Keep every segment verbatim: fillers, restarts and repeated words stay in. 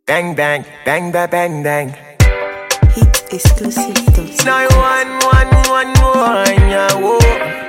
Bang bang, bang bang bang bang. Hit exclusive. Nine one one one one, yeah, whoa.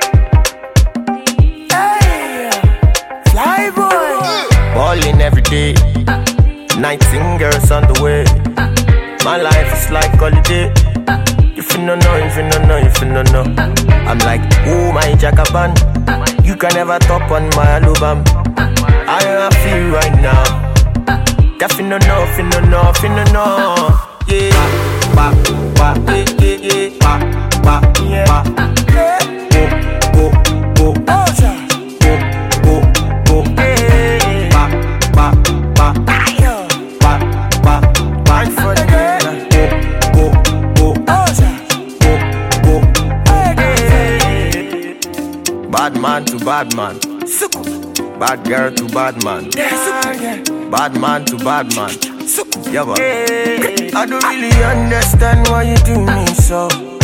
Hey, fly boy. Ballin' every day, nightingales on the way. My life is like holiday. If you don't know, if you don't know, if you don't know, I'm like, oh my Jackaban. You can never top on my album. I feel right now. If you don't know, if you don't know, if you don't know, yeah. Ba, ba, ba, yeah, yeah, yeah. Ba, ba, yeah. Ba, go, go, go. Oh, yeah. Go, go, go. Yeah. Ba, ba, ba, ba, ba, ba. One for the girl. Go, go, go. Oh, yeah. Go, go, go. Bad man to bad man. Bad girl to bad man. Bad man to bad man. Yeah, but I don't really understand why you do me so.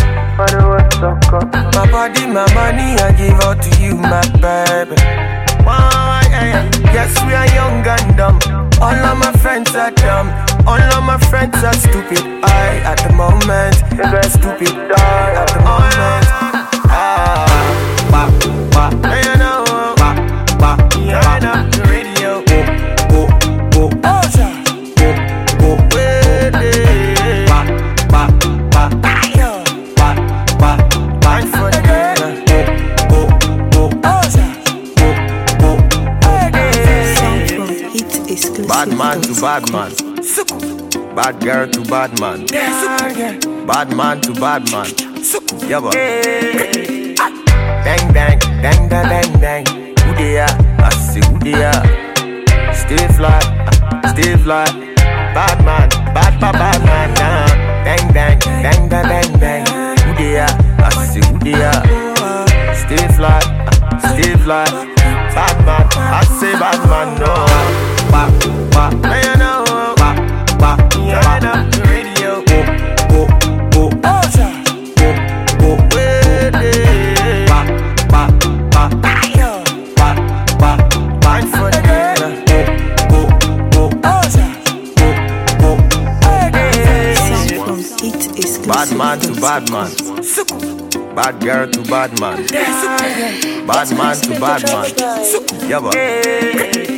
My body, my money, I give out to you, my baby. Why? Yes, we are young and dumb. All of my friends are dumb. All of my friends are stupid. I, at the moment, stupid. I, at the moment. Ah, ba, ba, you know, ba, ba, yeah, ba, the radio. Go, go, go. Oh, yeah. Bad man to bad man. Bad girl to bad man. Bad man to bad man. Yeah, but bang bang, bang bang bang bang. Who they are? I say who they are. Stay fly, stay fly. Bad man, bad bad bad man. Nah. Bang bang, bang bang bang bang. Who they are? I say who they are. Stay fly, stay fly. Bad man, I say bad man. No. Ba, ba, you know, ba, ba, yeah, ba, the radio. Go, go, go, oh, yeah. Go, go, way, ba, ba, ba, ba, ba, ba, for the girl. Go, go, go, oh, yeah. Go, go, bad man to bad man. Bad girl to bad man. Bad man to bad man. Yeah, but